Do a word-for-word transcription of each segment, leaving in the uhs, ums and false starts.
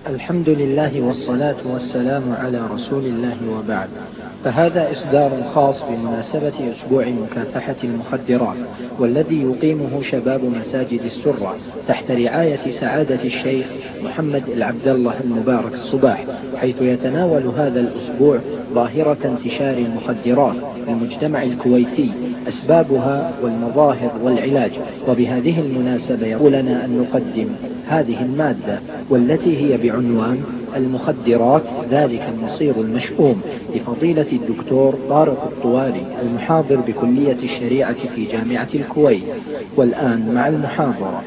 الحمد لله والصلاة والسلام على رسول الله وبعد. فهذا إصدار خاص بمناسبة أسبوع مكافحة المخدرات، والذي يقيمه شباب مساجد السرة تحت رعاية سعادة الشيخ محمد العبد الله المبارك الصباح، حيث يتناول هذا الأسبوع ظاهرة انتشار المخدرات في المجتمع الكويتي، أسبابها والمظاهر والعلاج. وبهذه المناسبة يقول لنا أن نقدم هذه المادة، والتي هي بعنوان المخدرات ذلك المصير المشؤوم، لفضيلة الدكتور طارق الطواري المحاضر بكلية الشريعة في جامعة الكويت. والآن مع المحاضرة.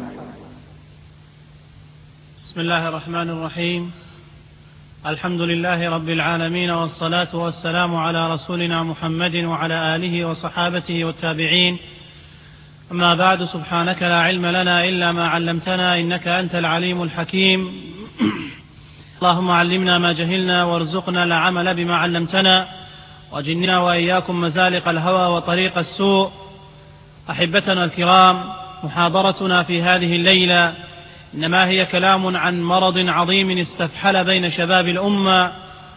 بسم الله الرحمن الرحيم. الحمد لله رب العالمين، والصلاة والسلام على رسولنا محمد وعلى آله وصحابته والتابعين. أما بعد، سبحانك لا علم لنا إلا ما علمتنا إنك أنت العليم الحكيم. اللهم علمنا ما جهلنا وارزقنا العمل بما علمتنا، وجننا وإياكم مزالق الهوى وطريق السوء. أحبتنا الكرام، محاضرتنا في هذه الليلة إنما هي كلام عن مرض عظيم استفحل بين شباب الأمة،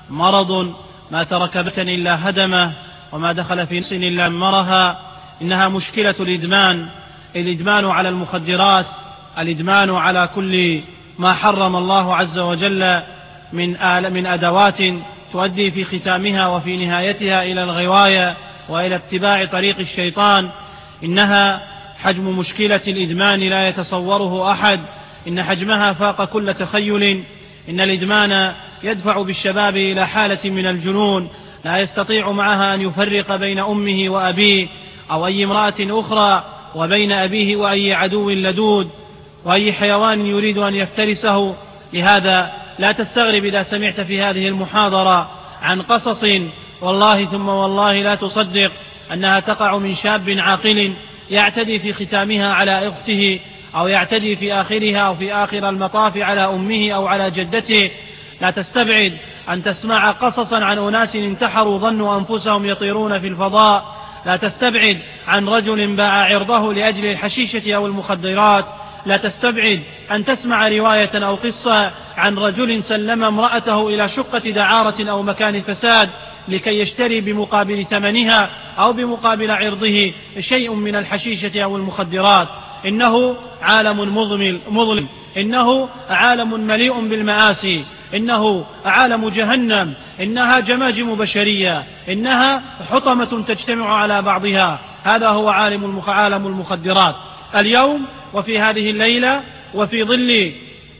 مرض ما ترك بيتا إلا هدمه، وما دخل في نفس إلا أمرها. إنها مشكلة الإدمان، الإدمان على المخدرات، الإدمان على كل ما حرم الله عز وجل من آل من أدوات تؤدي في ختامها وفي نهايتها إلى الغواية وإلى اتباع طريق الشيطان. إنها حجم مشكلة الإدمان لا يتصوره أحد، إن حجمها فاق كل تخيل. إن الإدمان يدفع بالشباب إلى حالة من الجنون، لا يستطيع معها أن يفرق بين أمه وأبيه أو أي امرأة أخرى، وبين أبيه وأي عدو لدود وأي حيوان يريد أن يفترسه. لهذا لا تستغرب إذا سمعت في هذه المحاضرة عن قصص والله ثم والله لا تصدق أنها تقع من شاب عاقل يعتدي في ختامها على أخته، أو يعتدي في آخرها أو في آخر المطاف على أمه أو على جدته. لا تستبعد أن تسمع قصصا عن أناس انتحروا ظنوا أنفسهم يطيرون في الفضاء. لا تستبعد عن رجل باع عرضه لأجل الحشيشة أو المخدرات. لا تستبعد أن تسمع رواية أو قصة عن رجل سلم امرأته إلى شقة دعارة أو مكان فساد لكي يشتري بمقابل ثمنها أو بمقابل عرضه شيء من الحشيشة أو المخدرات. إنه عالم مظلم، إنه عالم مليء بالمآسي، إنه عالم جهنم، إنها جماجم بشرية، إنها حطمة تجتمع على بعضها. هذا هو عالم المخدرات. اليوم وفي هذه الليلة، وفي ظل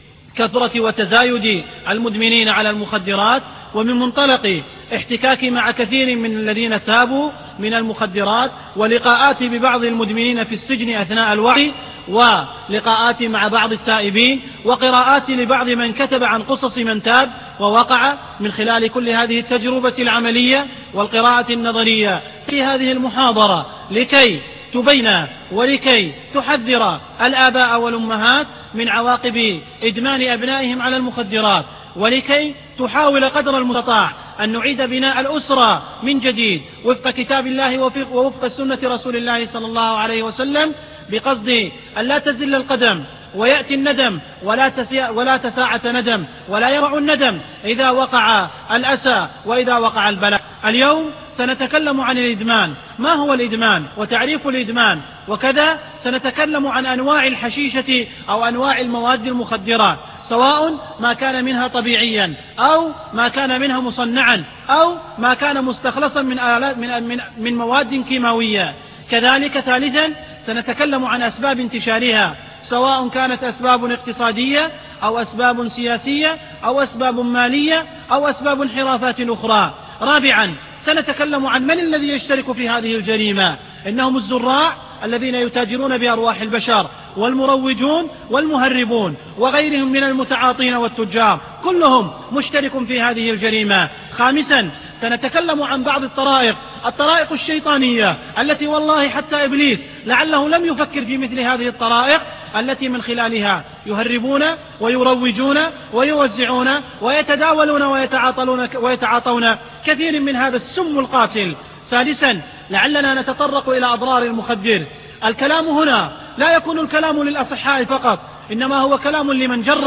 كثرة وتزايد المدمنين على المخدرات، ومن منطلق احتكاكي مع كثير من الذين تابوا من المخدرات، ولقاءاتي ببعض المدمنين في السجن أثناء الوعي، ولقاءاتي مع بعض التائبين، وقراءاتي لبعض من كتب عن قصص من تاب ووقع، من خلال كل هذه التجربة العملية والقراءة النظرية في هذه المحاضرة، لكي تبين ولكي تحذر الآباء والأمهات من عواقب إدمان أبنائهم على المخدرات، ولكي تحاول قدر المستطاع أن نعيد بناء الأسرة من جديد وفق كتاب الله ووفق سنة رسول الله صلى الله عليه وسلم، بقصد أن لا تزل القدم ويأتي الندم ولا, ولا تساعة ندم، ولا يرع الندم إذا وقع الأسى وإذا وقع البلاء. اليوم سنتكلم عن الإدمان، ما هو الإدمان وتعريف الإدمان، وكذا سنتكلم عن أنواع الحشيشة أو أنواع المواد المخدرة، سواء ما كان منها طبيعيا أو ما كان منها مصنعا أو ما كان مستخلصا من آلات من, من, من مواد كيماوية. كذلك ثالثا سنتكلم عن أسباب انتشارها، سواء كانت أسباب اقتصادية أو أسباب سياسية أو أسباب مالية أو أسباب انحرافات أخرى. رابعا سنتكلم عن من الذي يشترك في هذه الجريمة. إنهم الزراع الذين يتاجرون بأرواح البشر، والمروجون والمهربون وغيرهم من المتعاطين والتجار، كلهم مشترك في هذه الجريمة. خامسا سنتكلم عن بعض الطرائق الطرائق الشيطانية التي والله حتى إبليس لعله لم يفكر في مثل هذه الطرائق، التي من خلالها يهربون ويروجون ويوزعون ويتداولون ويتعاطون ويتعاطون كثير من هذا السم القاتل. سادسا لعلنا نتطرق إلى أضرار المخدر. الكلام هنا لا يكون الكلام للأصحاء فقط، إنما هو كلام لمن جرب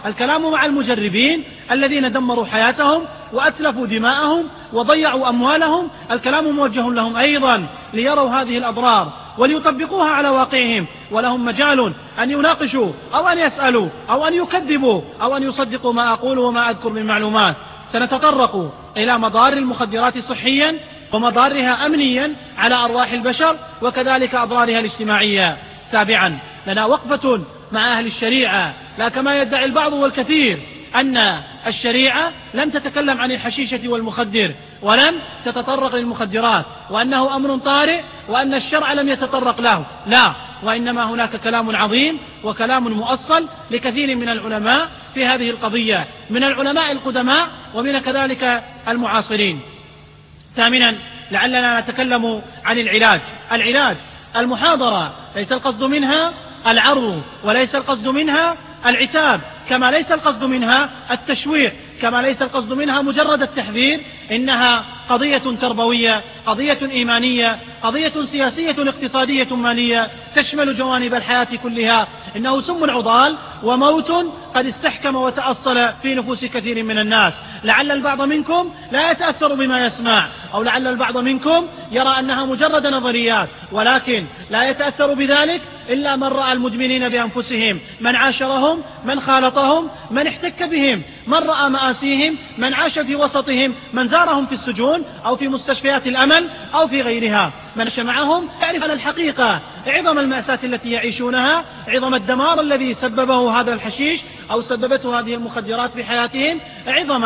الكلام مع المجربين الذين دمروا حياتهم وأتلفوا دماءهم وضيعوا أموالهم، الكلام موجه لهم أيضا ليروا هذه الأضرار وليطبقوها على واقعهم، ولهم مجال أن يناقشوا أو أن يسألوا أو أن يكذبوا أو أن يصدقوا ما أقول وما أذكر من معلومات. سنتطرق إلى مضار المخدرات صحيا ومضارها أمنيا على أرواح البشر وكذلك أضرارها الاجتماعية. سابعا، لنا وقفة مع أهل الشريعة، لا كما يدعي البعض والكثير أن الشريعة لم تتكلم عن الحشيشة والمخدر ولم تتطرق للمخدرات وأنه أمر طارئ وأن الشرع لم يتطرق له. لا، وإنما هناك كلام عظيم وكلام مؤصل لكثير من العلماء في هذه القضية، من العلماء القدماء ومن كذلك المعاصرين. ثامنا، لعلنا نتكلم عن العلاج. العلاج المحاضرة ليس القصد منها العرض وليس القصد منها العتاب، كما ليس القصد منها التشويق، كما ليس القصد منها مجرد التحذير، إنها قضية تربوية، قضية إيمانية، قضية سياسية اقتصادية مالية تشمل جوانب الحياة كلها. إنه سم عضال وموت قد استحكم وتأصل في نفوس كثير من الناس. لعل البعض منكم لا يتأثر بما يسمع، أو لعل البعض منكم يرى أنها مجرد نظريات، ولكن لا يتأثر بذلك إلا من رأى المدمنين بأنفسهم، من عاشرهم، من خالطهم، من احتك بهم، من رأى مآسيهم، من عاش في وسطهم، من زارهم في السجون أو في مستشفيات الأمن أو في غيرها، من عاش معهم يعرف على الحقيقة عظم المأساة التي يعيشونها، عظم الدمار الذي سببه هذا الحشيش أو سببته هذه المخدرات في حياتهم، عظم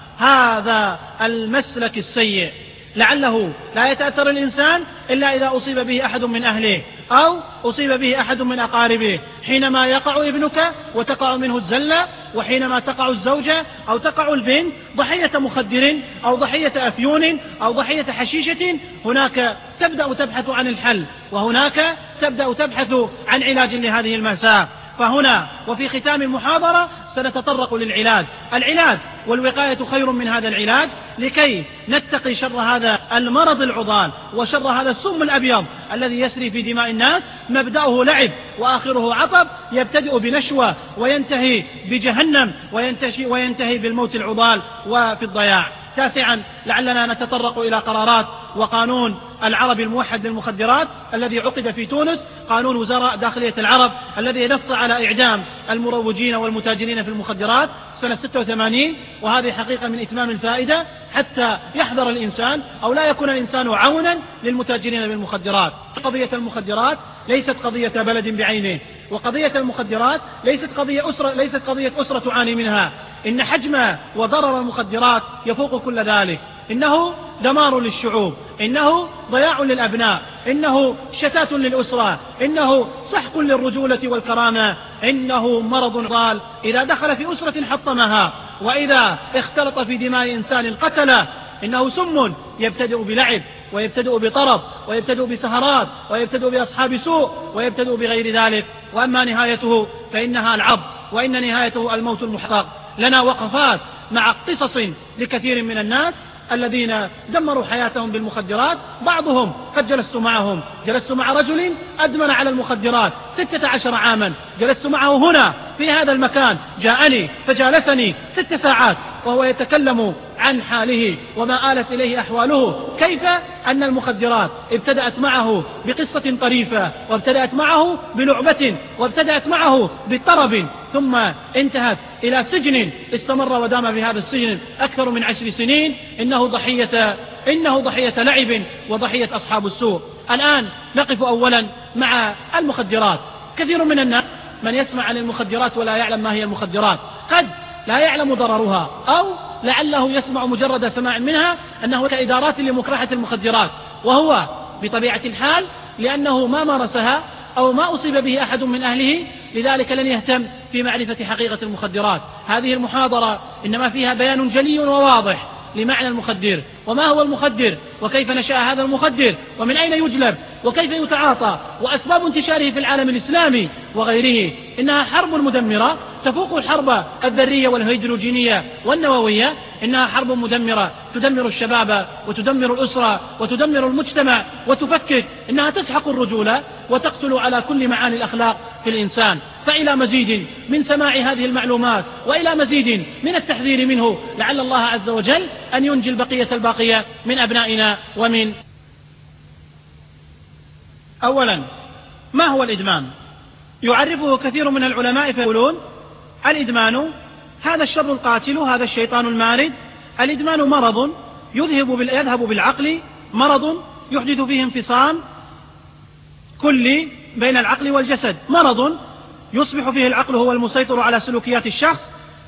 هذا المسلك السيء. لعله لا يتأثر الإنسان إلا إذا أصيب به أحد من أهله أو أصيب به أحد من أقاربه، حينما يقع ابنك وتقع منه الزلة، وحينما تقع الزوجة أو تقع البنت ضحية مخدر أو ضحية أفيون أو ضحية حشيشة، هناك تبدأ تبحث عن الحل، وهناك تبدأ تبحث عن علاج لهذه المأساة. فهنا وفي ختام المحاضرة سنتطرق للعلاج. العلاج والوقاية خير من هذا العلاج، لكي نتقي شر هذا المرض العضال وشر هذا السم الأبيض الذي يسري في دماء الناس، مبدأه لعب وآخره عطب، يبتدئ بنشوة وينتهي بجهنم وينتهي, وينتهي بالموت العضال وفي الضياع. تاسعا، لعلنا نتطرق إلى قرارات وقانون العربي الموحد للمخدرات الذي عقد في تونس، قانون وزراء داخلية العرب الذي نص على إعدام المروجين والمتاجرين في المخدرات سنة ستة وثمانين، وهذه حقيقة من إتمام الفائدة حتى يحذر الإنسان أو لا يكون الإنسان عونا للمتاجرين بالمخدرات. قضية المخدرات ليست قضية بلد بعينه، وقضية المخدرات ليست قضية أسرة, ليست قضية أسرة تعاني منها، إن حجم وضرر المخدرات يفوق كل ذلك. إنه دمار للشعوب، إنه ضياع للأبناء، إنه شتات للأسرة، إنه سحق للرجولة والكرامة، إنه مرض ضال إذا دخل في أسرة حطمها، وإذا اختلط في دماء إنسان قتله. إنه سم يبتدئ بلعب ويبتدئ بطرب ويبتدئ بسهرات ويبتدئ بأصحاب سوء ويبتدئ بغير ذلك، وأما نهايته فإنها العض، وإن نهايته الموت المحقق. لنا وقفات مع قصص لكثير من الناس الذين دمروا حياتهم بالمخدرات. بعضهم قد جلست معهم، جلست مع رجل أدمن على المخدرات ستة عشر عاما، جلست معه هنا في هذا المكان، جاءني فجالسني ست ساعات وهو يتكلم عن حاله وما آلت إليه أحواله، كيف أن المخدرات ابتدأت معه بقصة طريفة، وابتدأت معه بلعبة، وابتدأت معه بالطرب، ثم انتهت إلى سجن استمر ودام في هذا السجن أكثر من عشر سنين. إنه ضحية إنه ضحية لعب وضحية أصحاب السوء. الآن نقف أولا مع المخدرات. كثير من الناس من يسمع عن المخدرات ولا يعلم ما هي المخدرات، قد لا يعلم ضررها، أو لعله يسمع مجرد سماع منها أنه كإدارات لمكافحة المخدرات، وهو بطبيعة الحال لأنه ما مارسها أو ما أصيب به أحد من أهله، لذلك لن يهتم في معرفة حقيقة المخدرات. هذه المحاضرة إنما فيها بيان جلي وواضح لمعنى المخدر وما هو المخدر، وكيف نشأ هذا المخدر، ومن أين يجلب، وكيف يتعاطى، وأسباب انتشاره في العالم الإسلامي وغيره. إنها حرب مدمرة تفوق الحرب الذرية والهيدروجينية والنووية. إنها حرب مدمرة تدمر الشباب وتدمر الأسرة وتدمر المجتمع وتفكك. إنها تسحق الرجولة وتقتل على كل معاني الأخلاق في الإنسان. فإلى مزيد من سماع هذه المعلومات وإلى مزيد من التحذير منه، لعل الله عز وجل أن ينجي البقية الباقية من أبنائنا ومن. أولا، ما هو الإدمان؟ يعرفه كثير من العلماء فيقولون: الإدمان هذا الشر القاتل، هذا الشيطان المارد. الإدمان مرض يذهب يذهب بالعقل، مرض يحدث فيه انفصام كلي بين العقل والجسد، مرض يصبح فيه العقل هو المسيطر على سلوكيات الشخص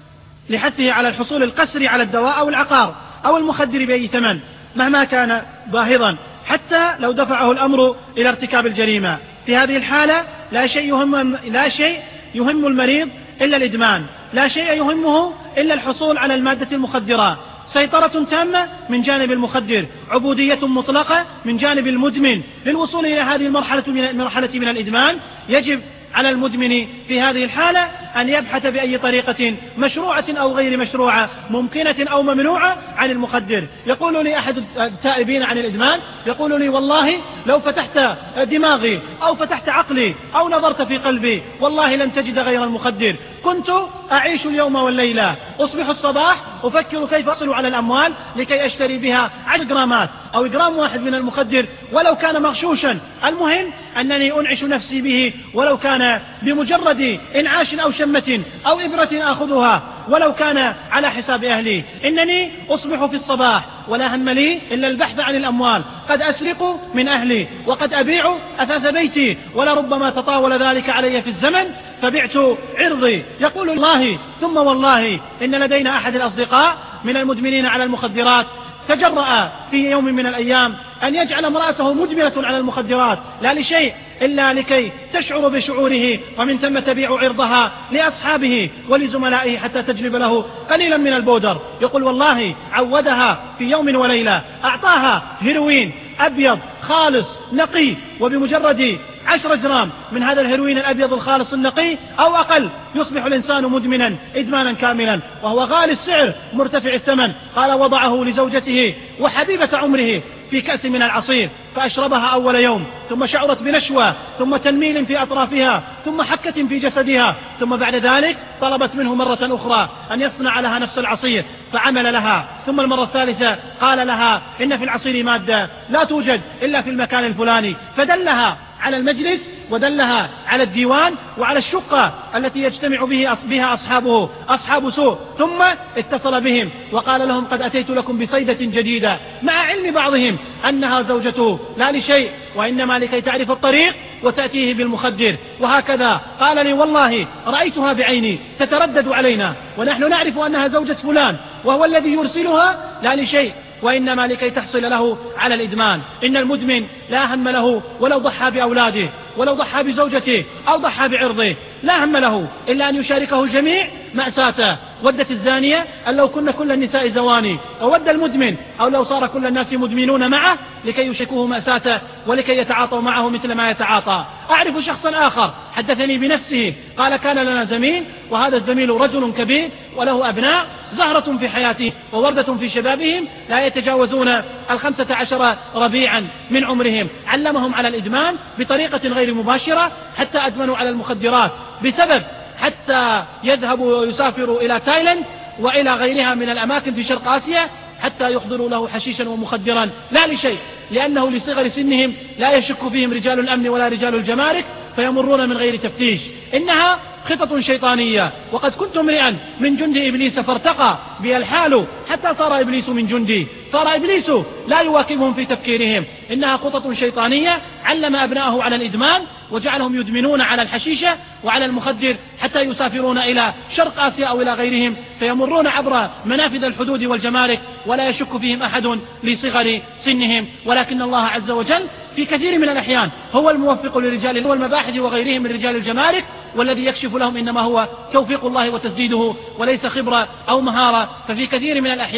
لحثه على الحصول القسري على الدواء أو العقار أو المخدر بأي ثمن مهما كان باهظا، حتى لو دفعه الأمر إلى ارتكاب الجريمة. في هذه الحالة لا شيء يهم لا شيء يهم المريض إلا الإدمان، لا شيء يهمه إلا الحصول على المادة المخدرة. سيطرة تامة من جانب المخدر، عبودية مطلقة من جانب المدمن. للوصول إلى هذه المرحلة من المرحلة من الإدمان يجب على المدمن في هذه الحالة أن يبحث بأي طريقة مشروعة أو غير مشروعة، ممكنة أو ممنوعة، عن المخدر. يقول لي أحد التائبين عن الإدمان، يقول لي: والله لو فتحت دماغي أو فتحت عقلي أو نظرت في قلبي والله لن تجد غير المخدر. كنت أعيش اليوم والليلة، أصبح الصباح أفكر كيف أصل على الأموال لكي أشتري بها عشر جرامات أو جرام واحد من المخدر ولو كان مغشوشا، المهم أنني أنعش نفسي به ولو كان بمجرد إنعاش أو شمة أو إبرة آخذها ولو كان على حساب أهلي. إنني أصبح في الصباح ولا هم لي إلا البحث عن الأموال، قد أسرق من أهلي وقد أبيع أثاث بيتي، ولربما تطاول ذلك علي في الزمن فبعت عرضي. يقول: الله ثم والله إن لدينا أحد الأصدقاء من المدمنين على المخدرات تجرأ في يوم من الأيام أن يجعل امرأته مدمنة على المخدرات، لا لشيء إلا لكي تشعر بشعوره، ومن ثم تبيع عرضها لأصحابه ولزملائه حتى تجلب له قليلا من البودر. يقول: والله عودها في يوم وليلة، أعطاها هيروين أبيض خالص نقي، وبمجرد عشر جرام من هذا الهيروين الأبيض الخالص النقي أو أقل يصبح الإنسان مدمنا إدمانا كاملا، وهو غالي السعر مرتفع الثمن. قال: وضعه لزوجته وحبيبة عمره في كأس من العصير فأشربها أول يوم، ثم شعرت بنشوة، ثم تنميل في أطرافها، ثم حكة في جسدها، ثم بعد ذلك طلبت منه مرة أخرى أن يصنع لها نفس العصير فعمل لها، ثم المرة الثالثة قال لها: إن في العصير مادة لا توجد إلا في المكان الفلاني، فدلها على المجلس ودلها على الديوان وعلى الشقة التي يجتمع به بها أصحابه أصحاب سوء، ثم اتصل بهم وقال لهم: قد أتيت لكم بصيدة جديدة، مع علم بعضهم أنها زوجته لا لشيء وإنما لكي تعرف الطريق وتأتيه بالمخدر. وهكذا قال لي: والله رأيتها بعيني تتردد علينا ونحن نعرف أنها زوجة فلان، وهو الذي يرسلها لا لشيء وإنما لكي تحصل له على الإدمان. إن المدمن لا هم له ولو ضحى بأولاده ولو ضحى بزوجته أو ضحى بعرضه، لا هم له إلا أن يشاركه الجميع مأساته. ودت الزانية أن لو كن كل النساء زواني، وود المدمن أو لو صار كل الناس مدمنون معه لكي يشاركوه مأساته ولكي يتعاطوا معه مثل ما يتعاطى. أعرف شخصا آخر حدثني بنفسه قال: كان لنا زميل، وهذا الزميل رجل كبير وله أبناء، زهرة في حياته ووردة في شبابهم، لا يتجاوزون الخمسة عشر ربيعا من عمرهم. علمهم على الإدمان بطريقة غير مباشرة حتى أدمنوا على المخدرات بسبب حتى يذهبوا ويسافروا إلى تايلاند وإلى غيرها من الأماكن في شرق آسيا حتى يحضروا له حشيشا ومخدرا، لا لشيء، لأنه لصغر سنهم لا يشك فيهم رجال الأمن ولا رجال الجمارك فيمرون من غير تفتيش. إنها خطط شيطانية، وقد كنت امرئا من جند إبليس فارتقى بي الحال حتى صار إبليس من جندي، صار إبليس لا يواكبهم في تفكيرهم. إنها خطط شيطانية علم أبنائه على الإدمان وجعلهم يدمنون على الحشيشة وعلى المخدر حتى يسافرون إلى شرق آسيا أو إلى غيرهم فيمرون عبر منافذ الحدود والجمارك ولا يشك فيهم أحد لصغر سنهم. ولكن الله عز وجل في كثير من الأحيان هو الموفق لرجال والمباحث وغيرهم من رجال الجمارك، والذي يكشف لهم إنما هو توفيق الله وتسديده وليس خبرة أو مهارة. ففي كثير من الأحيان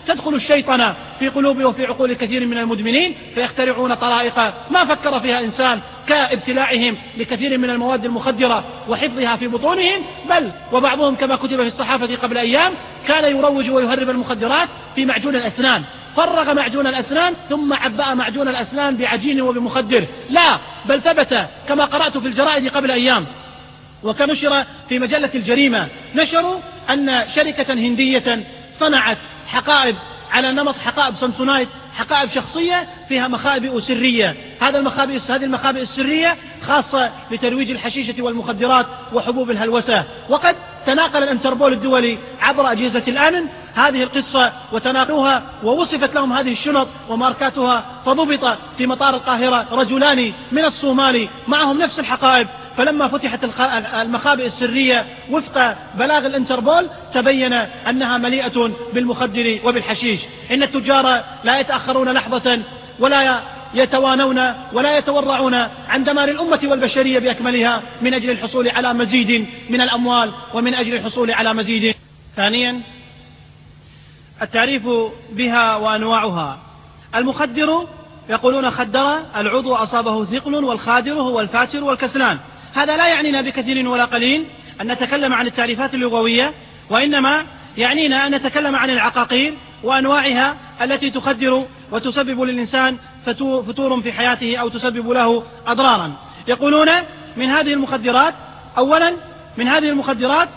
تدخل الشيطنة في قلوب وفي عقول كثير من المدمنين، فيخترعون طرائق ما فكر فيها إنسان كابتلاعهم لكثير من المواد المخدرة وحفظها في بطونهم، بل وبعضهم كما كتب في الصحافة قبل أيام كان يروج ويهرب المخدرات في معجون الأسنان، فرغ معجون الأسنان ثم عبأ معجون الأسنان بعجين وبمخدر. لا، بل ثبت كما قرأت في الجرائد قبل أيام وكنشر في مجلة الجريمة، نشروا أن شركة هندية صنعت حقائب على نمط حقائب سامسونايت، حقائب شخصية فيها مخابئ سرية. هذا المخابئ هذه المخابئ السرية خاصة لترويج الحشيشة والمخدرات وحبوب الهلوسة. وقد تناقل الانتربول الدولي عبر أجهزة الأمن هذه القصة وتناقلوها، ووصفت لهم هذه الشنط وماركاتها، فضبط في مطار القاهرة رجلان من الصومال معهم نفس الحقائب. فلما فتحت المخابئ السرية وفق بلاغ الانتربول تبين أنها مليئة بالمخدر وبالحشيش. إن التجار لا يتأخرون لحظة ولا يتوانون ولا يتورعون عن دمار الأمة والبشرية بأكملها من أجل الحصول على مزيد من الأموال ومن أجل الحصول على مزيد. ثانيا، التعريف بها وأنواعها. المخدر يقولون خدر العضو أصابه ثقل، والخادر هو الفاتر والكسلان. هذا لا يعنينا بكثير ولا قليل أن نتكلم عن التعريفات اللغوية، وإنما يعنينا أن نتكلم عن العقاقير وأنواعها التي تخدر وتسبب للإنسان فتور في حياته أو تسبب له أضرارا. يقولون من هذه المخدرات، أولا من هذه المخدرات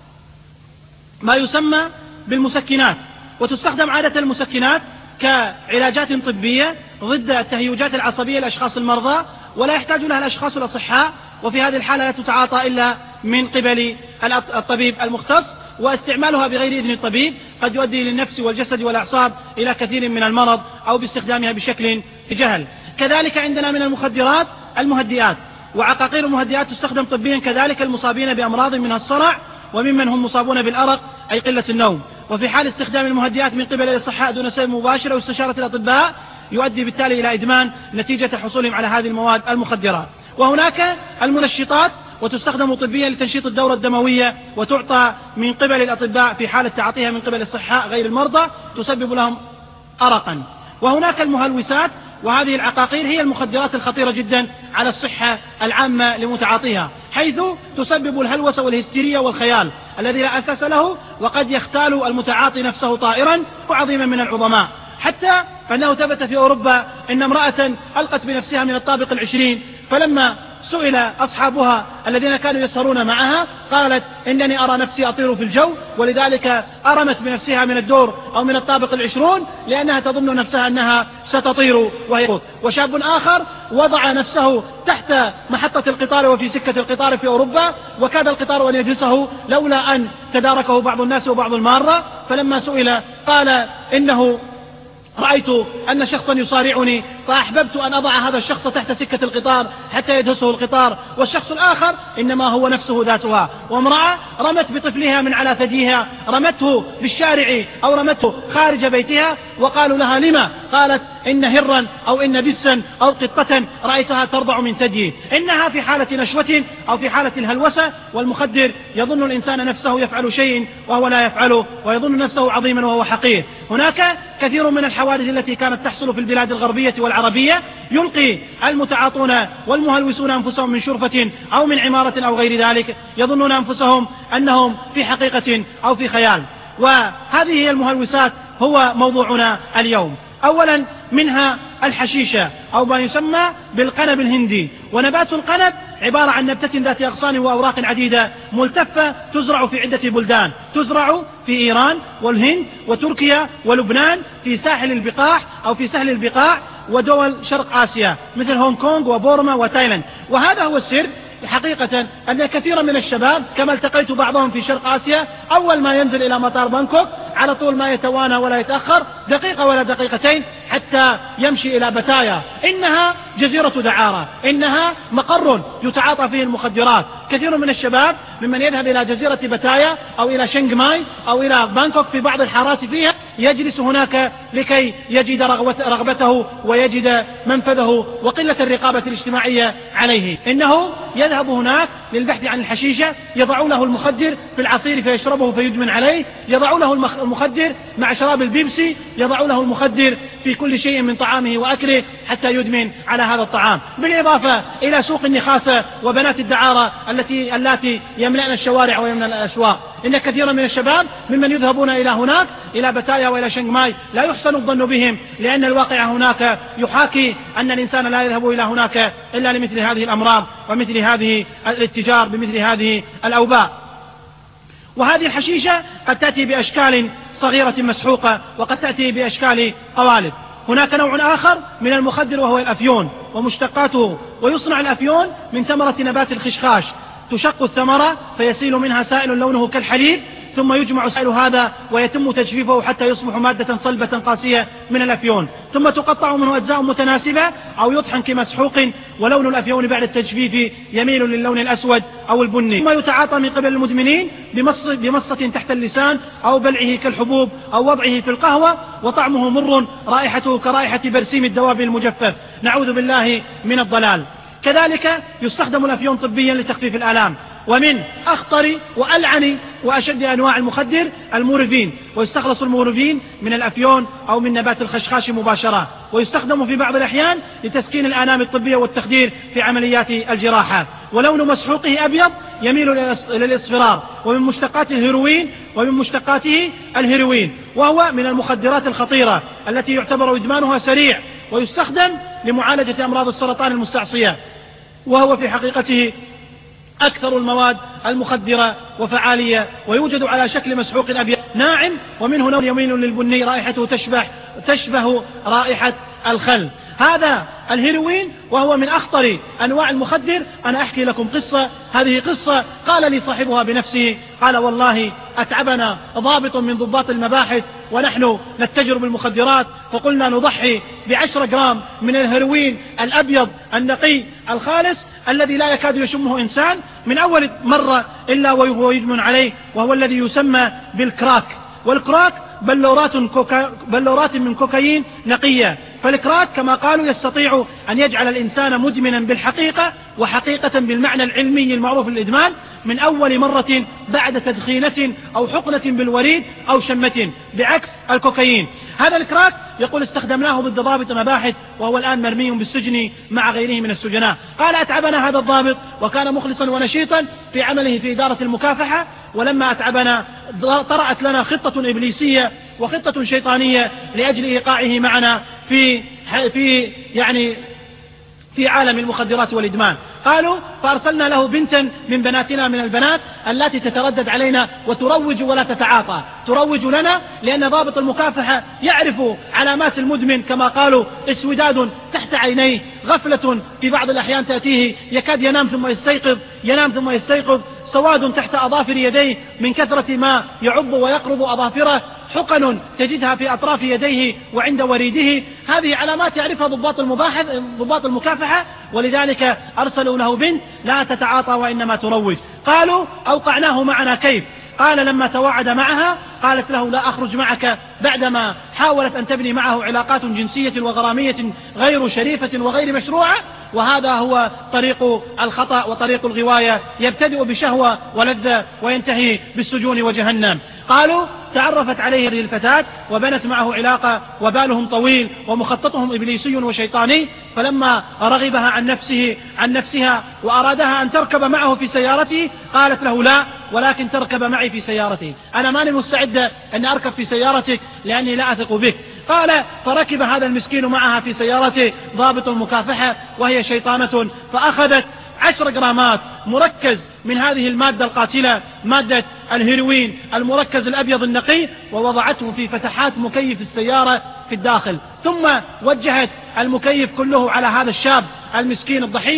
ما يسمى بالمسكنات، وتستخدم عادة المسكنات كعلاجات طبية ضد التهيجات العصبية للأشخاص المرضى، ولا يحتاج لها الأشخاص الأصحاء، وفي هذه الحالة لا تتعاطى إلا من قبل الطبيب المختص، واستعمالها بغير إذن الطبيب قد يؤدي للنفس والجسد والأعصاب إلى كثير من المرض أو باستخدامها بشكل جهل. كذلك عندنا من المخدرات المهدئات، وعقاقير المهدئات تستخدم طبيا كذلك المصابين بأمراض منها الصرع، وممن هم مصابون بالأرق أي قلة النوم. وفي حال استخدام المهدئات من قبل الأصحاء دون سبب مباشر واستشارة الأطباء يؤدي بالتالي إلى إدمان نتيجة حصولهم على هذه المواد المخدرات. وهناك المنشطات، وتستخدم طبيا لتنشيط الدورة الدموية، وتعطى من قبل الأطباء في حالة تعاطيها من قبل الصحاء غير المرضى تسبب لهم أرقا. وهناك المهلوسات، وهذه العقاقير هي المخدرات الخطيرة جدا على الصحة العامة لمتعاطيها، حيث تسبب الهلوسة والهستيريا والخيال الذي لا أساس له، وقد يختال المتعاطي نفسه طائرا وعظيما من العظماء، حتى فإنه ثبت في أوروبا أن امرأة ألقت بنفسها من الطابق العشرين، فلما سئل أصحابها الذين كانوا يسهرون معها قالت إنني أرى نفسي أطير في الجو، ولذلك أرمت بنفسها من الدور أو من الطابق العشرون لأنها تظن نفسها أنها ستطير وهي. وشاب آخر وضع نفسه تحت محطة القطار وفي سكة القطار في أوروبا، وكاد القطار أن يدهسه لولا أن تداركه بعض الناس وبعض المارة، فلما سئل قال إنه رأيت أن شخصا يصارعني فأحببت أن أضع هذا الشخص تحت سكة القطار حتى يدهسه القطار، والشخص الآخر إنما هو نفسه ذاتها. وامرأة رمت بطفلها من على ثديها، رمته بالشارع أو رمته خارج بيتها، وقالوا لها لما؟ قالت إن هرا أو إن بسا أو قطة رأيتها ترضع من ثديه. إنها في حالة نشوة أو في حالة الهلوسة، والمخدر يظن الإنسان نفسه يفعل شيء وهو لا يفعله، ويظن نفسه عظيما وهو حقير. هناك كثير من الحوادث التي كانت تحصل في البلاد الغربية والعربية يلقي المتعاطون والمهلوسون أنفسهم من شرفة أو من عمارة أو غير ذلك، يظنون أنفسهم أنهم في حقيقة أو في خيال. وهذه هي المهلوسات هو موضوعنا اليوم. أولا منها الحشيشة أو ما يسمى بالقنب الهندي. ونبات القنب عبارة عن نبتة ذات أغصان وأوراق عديدة ملتفة تزرع في عدة بلدان، تزرع في إيران والهند وتركيا ولبنان في ساحل البقاع أو في سهل البقاع ودول شرق آسيا مثل هونغ كونغ وبورما وتايلاند. وهذا هو السر حقيقة، أن كثيرا من الشباب كما التقيت بعضهم في شرق آسيا أول ما ينزل إلى مطار بانكوك على طول ما يتوانى ولا يتأخر دقيقة ولا دقيقتين حتى يمشي إلى بتايا. إنها جزيرة دعارة، إنها مقر يتعاطى فيه المخدرات. كثير من الشباب ممن يذهب إلى جزيرة بتايا أو إلى شنغ ماي أو إلى بانكوك في بعض الحارات فيها يجلس هناك لكي يجد رغبته ويجد منفذه وقلة الرقابة الاجتماعية عليه. إنه يذهب هناك للبحث عن الحشيشة، يضعون له المخدر في العصير فيشربه فيدمن عليه، يضعون له المخدر مع شراب البيبسي، يضعون له المخدر في كل شيء من طعامه وأكله حتى يدمن على هذا الطعام، بالإضافة إلى سوق النخاسة وبنات الدعارة التي اللاتي يملأن الشوارع ويملأن الأسواق. إن كثيرا من الشباب ممن يذهبون إلى هناك إلى بتايا وإلى شنغ ماي لا يحسن الظن بهم، لأن الواقع هناك يحاكي أن الإنسان لا يذهب إلى هناك إلا لمثل هذه الأمراض ومثل هذه الاتجار بمثل هذه الأوباء. وهذه الحشيشة قد تأتي بأشكال صغيرة مسحوقة وقد تأتي بأشكال قوالب. هناك نوع آخر من المخدر وهو الأفيون ومشتقاته، ويصنع الأفيون من ثمرة نبات الخشخاش، تشق الثمرة فيسيل منها سائل لونه كالحليب، ثم يجمع سائل هذا ويتم تجفيفه حتى يصبح مادة صلبة قاسية من الأفيون، ثم تقطع منه أجزاء متناسبة أو يطحن كمسحوق، ولون الأفيون بعد التجفيف يميل للون الأسود أو البني، ثم يتعاطى من قبل المدمنين بمص بمصة تحت اللسان أو بلعه كالحبوب أو وضعه في القهوة، وطعمه مر رائحته كرائحة برسيم الدواب المجفف. نعوذ بالله من الضلال. كذلك يستخدم الأفيون طبيا لتخفيف الآلام. ومن أخطر وألعن وأشد أنواع المخدر المورفين، ويستخلص المورفين من الأفيون أو من نبات الخشخاش مباشرة، ويستخدم في بعض الأحيان لتسكين الآلام الطبية والتخدير في عمليات الجراحة. ولون مسحوقه أبيض يميل إلى الإصفرار. ومن مشتقات الهيروين ومن مشتقاته الهيروين، وهو من المخدرات الخطيرة التي يعتبر إدمانها سريع، ويستخدم لمعالجة أمراض السرطان المستعصية، وهو في حقيقته أكثر المواد المخدرة وفعالية، ويوجد على شكل مسحوق أبيض ناعم، ومنه لون يميل للبني رائحته تشبه, تشبه رائحة الخل. هذا الهيروين وهو من أخطر أنواع المخدر. أنا أحكي لكم قصة. هذه قصة قال لي صاحبها بنفسه، قال: والله أتعبنا ضابط من ضباط المباحث ونحن نتجر بالمخدرات، فقلنا نضحي بعشرة جرام من الهيروين الأبيض النقي الخالص الذي لا يكاد يشمه إنسان من أول مرة إلا وهو يدمن عليه، وهو الذي يسمى بالكراك. والكراك بلورات, كوكا بلورات من كوكايين نقية. فالكراك كما قالوا يستطيع أن يجعل الإنسان مدمنا بالحقيقة، وحقيقة بالمعنى العلمي المعروف للإدمان، من أول مرة بعد تدخينة أو حقنة بالوريد أو شمة، بعكس الكوكايين. هذا الكراك يقول استخدمناه ضد ضابط مباحث وهو الآن مرمي بالسجن مع غيره من السجناء. قال: أتعبنا هذا الضابط، وكان مخلصا ونشيطا في عمله في إدارة المكافحة، ولما أتعبنا طرأت لنا خطة إبليسية وخطة شيطانية لأجل إيقاعه معنا في في يعني في عالم المخدرات والإدمان. قالوا: فأرسلنا له بنتا من بناتنا من البنات التي تتردد علينا وتروج ولا تتعاطى. تروج لنا لأن ضابط المكافحة يعرف علامات المدمن، كما قالوا: اسوداد تحت عينيه، غفلة في بعض الأحيان تأتيه، يكاد ينام ثم يستيقظ، ينام ثم يستيقظ، سواد تحت أظافر يديه من كثرة ما يعض ويقرض أظافره، حقن تجدها في أطراف يديه وعند وريده. هذه علامات يعرفها ضباط المباحث ضباط المكافحة، ولذلك أرسلوا له بنت لا تتعاطى وإنما تروج. قالوا: أوقعناه معنا كيف؟ قال: لما توعد معها قالت له: لا أخرج معك، بعدما حاولت أن تبني معه علاقات جنسية وغرامية غير شريفة وغير مشروعة. وهذا هو طريق الخطأ وطريق الغواية، يبتدئ بشهوة ولذة وينتهي بالسجون وجهنم. قالوا: تعرفت عليه هذه الفتاة وبنت معه علاقة وبالهم طويل ومخططهم إبليسي وشيطاني، فلما رغبها عن نفسه عن نفسها وأرادها أن تركب معه في سيارته قالت له: لا، ولكن تركب معي في سيارتي، أنا ماني مستعدة أن أركب في سيارتك لأني لا أثق بك. قال: فركب هذا المسكين معها في سيارته ضابط المكافحة وهي شيطانة، فأخذت عشر جرامات مركز من هذه المادة القاتلة، مادة الهيروين المركز الأبيض النقي، ووضعته في فتحات مكيف السيارة في الداخل، ثم وجهت المكيف كله على هذا الشاب المسكين الضحية،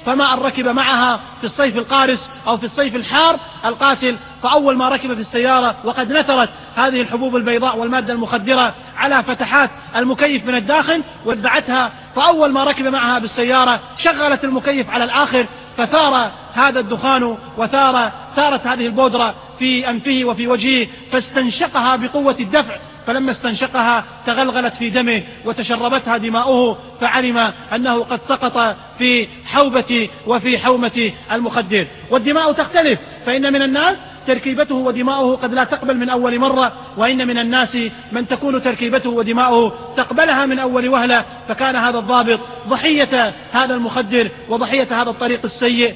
فما أن ركب معها في الصيف القارس أو في الصيف الحار القاتل، فأول ما ركب في السيارة وقد نثرت هذه الحبوب البيضاء والمادة المخدرة على فتحات المكيف من الداخل واتبعتها، فأول ما ركب معها بالسيارة شغلت المكيف على الآخر، فثار هذا الدخان وثار ثارت هذه البودرة في أنفه وفي وجهه، فاستنشقها بقوة الدفع، فلما استنشقها تغلغلت في دمه وتشربتها دماؤه، فعلم أنه قد سقط في حوبة وفي حومة المخدر. والدماء تختلف، فإن من الناس تركيبته ودماؤه قد لا تقبل من أول مرة، وإن من الناس من تكون تركيبته ودماؤه تقبلها من أول وهلة. فكان هذا الضابط ضحية هذا المخدر وضحية هذا الطريق السيء،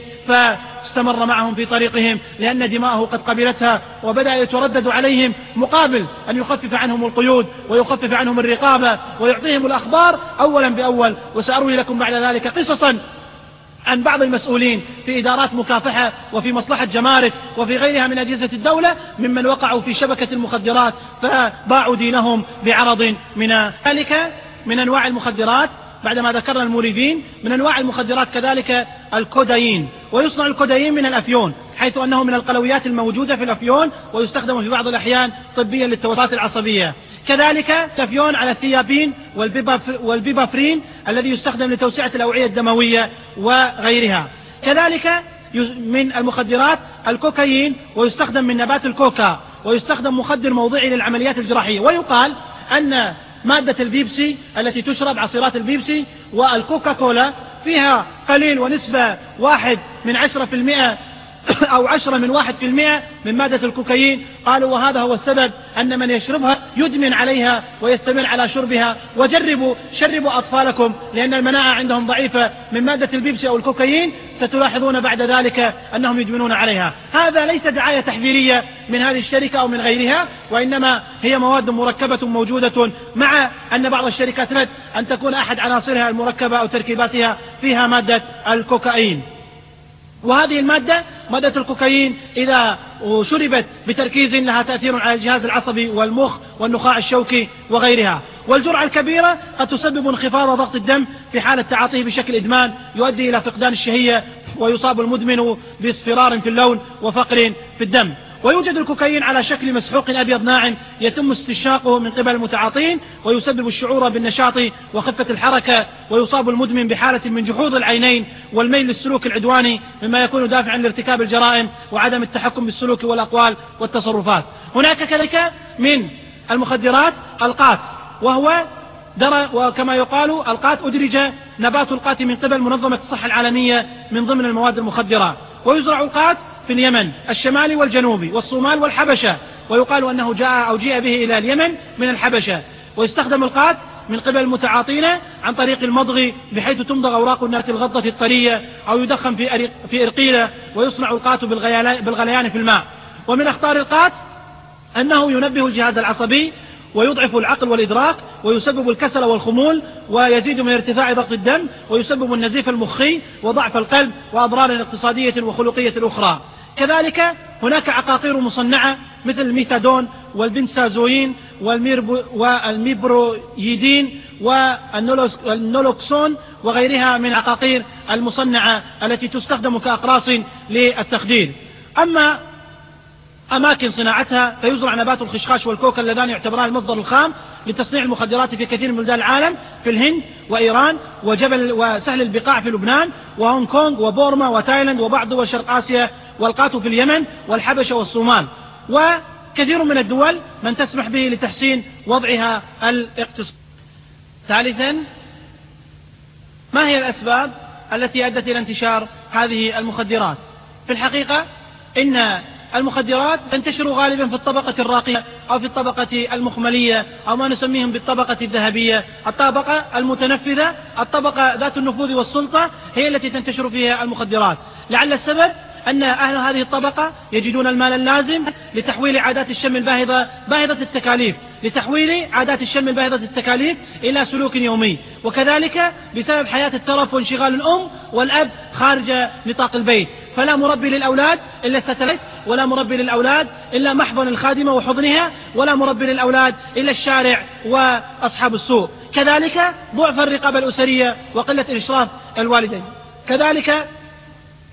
فاستمر معهم في طريقهم لأن دماءه قد قبلتها، وبدأ يتردد عليهم مقابل أن يخفف عنهم القيود ويخفف عنهم الرقابة ويعطيهم الأخبار أولا بأول. وسأروي لكم بعد ذلك قصصا عن بعض المسؤولين في إدارات مكافحة وفي مصلحة جمارك وفي غيرها من أجهزة الدولة ممن وقعوا في شبكة المخدرات فباعوا دينهم بعرض من ذلك. من أنواع المخدرات بعدما ذكرنا الموريفين، من أنواع المخدرات كذلك الكودايين، ويصنع الكودايين من الأفيون، حيث أنه من القلويات الموجودة في الأفيون ويستخدم في بعض الأحيان طبيا للتوترات العصبية. كذلك تفيون على الثيابين والبيبافرين الذي يستخدم لتوسعة الأوعية الدموية وغيرها. كذلك من المخدرات الكوكايين، ويستخدم من نبات الكوكا، ويستخدم مخدر موضعي للعمليات الجراحية. ويقال أن مادة البيبسي التي تشرب عصيرات البيبسي والكوكا كولا فيها قليل ونسبة واحد من عشرة في المئة أو عشرة من واحد في المئة من مادة الكوكايين. قالوا وهذا هو السبب أن من يشربها يدمن عليها ويستمر على شربها. وجربوا شربوا أطفالكم لأن المناعة عندهم ضعيفة من مادة البيبسي أو الكوكايين، ستلاحظون بعد ذلك أنهم يدمنون عليها. هذا ليس دعاية تحذيرية من هذه الشركة أو من غيرها، وإنما هي مواد مركبة موجودة، مع أن بعض الشركات تريد أن تكون أحد عناصرها المركبة أو تركيباتها فيها مادة الكوكايين. وهذه المادة مادة الكوكايين إذا شربت بتركيز لها تأثير على الجهاز العصبي والمخ والنخاع الشوكي وغيرها. والجرعة الكبيرة قد تسبب انخفاض ضغط الدم في حالة تعاطيه بشكل إدمان، يؤدي إلى فقدان الشهية، ويصاب المدمن باصفرار في اللون وفقر في الدم. ويوجد الكوكايين على شكل مسحوق أبيض ناعم يتم استنشاقه من قبل المتعاطين، ويسبب الشعور بالنشاط وخفة الحركة، ويصاب المدمن بحالة من جحوظ العينين والميل للسلوك العدواني، مما يكون دافعا لارتكاب الجرائم وعدم التحكم بالسلوك والأقوال والتصرفات. هناك كذلك من المخدرات القات، وهو درى وكما يقال القات أدرج نبات القات من قبل منظمة الصحة العالمية من ضمن المواد المخدرة. ويزرع القات في اليمن الشمالي والجنوبي والصومال والحبشة، ويقال أنه جاء أو جيء به إلى اليمن من الحبشة. ويستخدم القات من قبل المتعاطين عن طريق المضغ، بحيث تمضغ أوراق النبات الغضة الطرية أو يدخن في في إرقيلة، ويصنع القات بالغليان في الماء. ومن أخطار القات أنه ينبه الجهاز العصبي ويضعف العقل والإدراك، ويسبب الكسل والخمول، ويزيد من ارتفاع ضغط الدم، ويسبب النزيف المخي وضعف القلب وأضرار اقتصادية وخلقية أخرى. كذلك هناك عقاقير مصنعة مثل الميثادون والبنسازوين والميبرويدين والنولوكسون وغيرها من عقاقير المصنعة التي تستخدم كأقراص للتخدير. أما أماكن صناعتها فيزرع نبات الخشخاش والكوكا اللذان يعتبران المصدر الخام لتصنيع المخدرات في كثير من بلدان العالم، في الهند وإيران وجبل وسهل البقاع في لبنان وهونغ كونغ وبورما وتايلاند وبعض دول شرق آسيا، والقات في اليمن والحبشة والصومال، وكثير من الدول من تسمح به لتحسين وضعها الاقتصادي. ثالثا، ما هي الأسباب التي أدت إلى انتشار هذه المخدرات؟ في الحقيقة إن المخدرات تنتشر غالبا في الطبقة الراقية أو في الطبقة المخملية أو ما نسميهم بالطبقة الذهبية، الطبقة المتنفذة، الطبقة ذات النفوذ والسلطة هي التي تنتشر فيها المخدرات. لعل السبب أن أهل هذه الطبقة يجدون المال اللازم لتحويل عادات الشم الباهظة باهظة التكاليف لتحويل عادات الشم الباهظة التكاليف إلى سلوك يومي، وكذلك بسبب حياة الترف وانشغال الأم والأب خارج نطاق البيت، فلا مربي للأولاد إلا الستلايت، ولا مربي للأولاد إلا محضن الخادمة وحضنها، ولا مربي للأولاد إلا الشارع وأصحاب السوق. كذلك ضعف الرقابة الأسرية وقلة الإشراف الوالدين. كذلك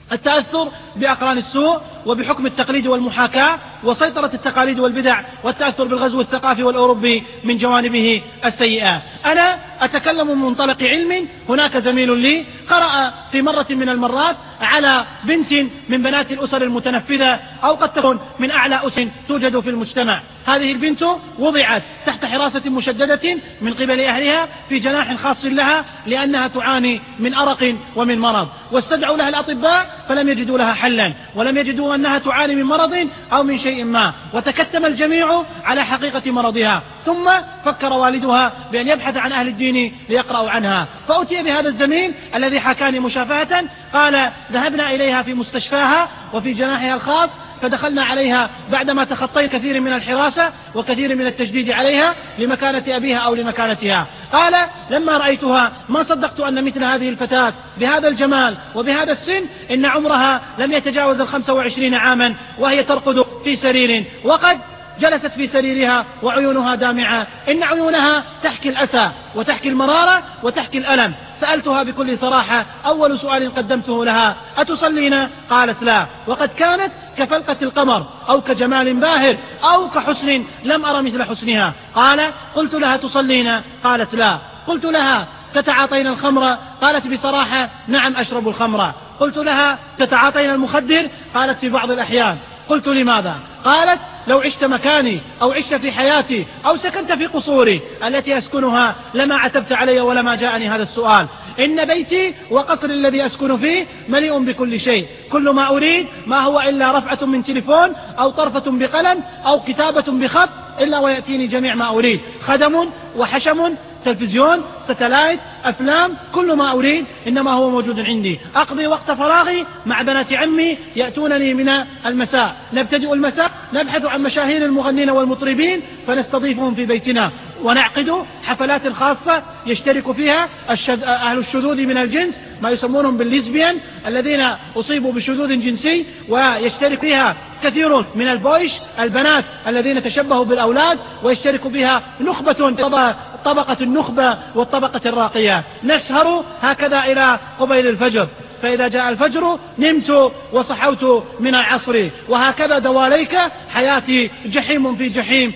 التأثر بأقران السوء وبحكم التقليد والمحاكاة وسيطرة التقاليد والبدع والتأثر بالغزو الثقافي والأوروبي من جوانبه السيئة. أنا أتكلم من منطلق علم. هناك زميل لي قرأ في مرة من المرات على بنت من بنات الأسر المتنفذة أو قد تكون من أعلى أسر توجد في المجتمع. هذه البنت وضعت تحت حراسة مشددة من قبل أهلها في جناح خاص لها لأنها تعاني من أرق ومن مرض، واستدعوا لها الأطباء فلم يجدوا لها حلا ولم يجدوا أنها تعاني من مرض أو من شيء ما، وتكتم الجميع على حقيقة مرضها. ثم فكر والدها بأن يبحث عن أهل الدين ليقرأوا عنها، فأتي بهذا الزميل الذي حكاني مشافهة. قال ذهبنا إليها في مستشفاها وفي جناحها الخاص، فدخلنا عليها بعدما تخطينا كثير من الحراسة وكثير من التشديد عليها لمكانة أبيها أو لمكانتها. قال لما رأيتها ما صدقت أن مثل هذه الفتاة بهذا الجمال وبهذا السن إن عمرها لم يتجاوز الخمس وعشرين عاما وهي ترقد في سرير، وقد جلست في سريرها وعيونها دامعة، إن عيونها تحكي الأسى وتحكي المرارة وتحكي الألم. سألتها بكل صراحة أول سؤال قدمته لها: أتصلين؟ قالت لا، وقد كانت كفلقة القمر أو كجمال باهر أو كحسن لم أرى مثل حسنها. قال قلت لها تصلين؟ قالت لا. قلت لها تتعاطين الخمر؟ قالت بصراحة نعم أشرب الخمر. قلت لها تتعاطين المخدر؟ قالت في بعض الأحيان. قلت لماذا؟ قالت لو عشت مكاني أو عشت في حياتي أو سكنت في قصوري التي أسكنها لما عتبت علي ولما جاءني هذا السؤال. إن بيتي وقصري الذي أسكن فيه مليء بكل شيء، كل ما أريد ما هو إلا رفعة من تليفون أو طرفة بقلم أو كتابة بخط إلا ويأتيني جميع ما أريد، خدم وحشم، تلفزيون، ستلايت، أفلام، كل ما أريد إنما هو موجود عندي. أقضي وقت فراغي مع بنات عمي يأتونني من المساء، نبتدئ المساء نبحث عن مشاهير المغنين والمطربين فنستضيفهم في بيتنا ونعقد حفلات خاصة يشترك فيها أهل الشذوذ من الجنس، ما يسمونهم بالليزبيان الذين أصيبوا بشذوذ جنسي، ويشترك فيها كثير من البويش البنات الذين تشبهوا بالأولاد، ويشترك بها نخبة طبقة النخبة والطبقة الراقية. نسهر هكذا إلى قبيل الفجر، فإذا جاء الفجر نمت وصحوت من العصر، وهكذا دواليك حياتي جحيم في جحيم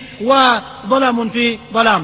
وظلام في ظلام.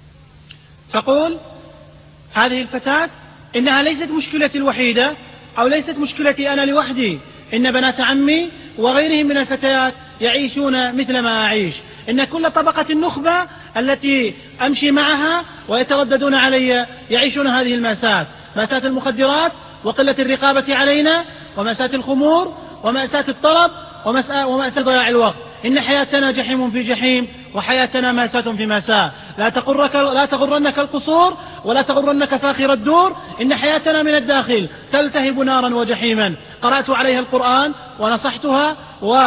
تقول هذه الفتاة إنها ليست مشكلتي الوحيدة أو ليست مشكلتي أنا لوحدي، إن بنات عمي وغيرهم من الفتيات يعيشون مثل ما أعيش، إن كل طبقة النخبة التي أمشي معها ويترددون علي يعيشون هذه المأساة، مأساة المخدرات وقلة الرقابة علينا، ومأساة الخمور، ومأساة الطلب، ومأساة ضياع الوقت. إن حياتنا جحيم في جحيم وحياتنا مأساة في مأساة. لا تغرك لا تغرنك القصور ولا تغرنك فاخر الدور، إن حياتنا من الداخل تلتهب نارا وجحيما. قرأت عليها القرآن ونصحتها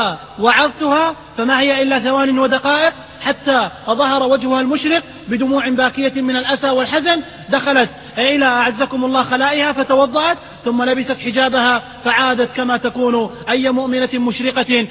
ووعظتها فما هي إلا ثوان ودقائق حتى ظهر وجهها المشرق بدموع باكية من الأسى والحزن. دخلت إلى أعزكم الله خلائها فتوضأت ثم لبست حجابها فعادت كما تكون أي مؤمنة مشرقة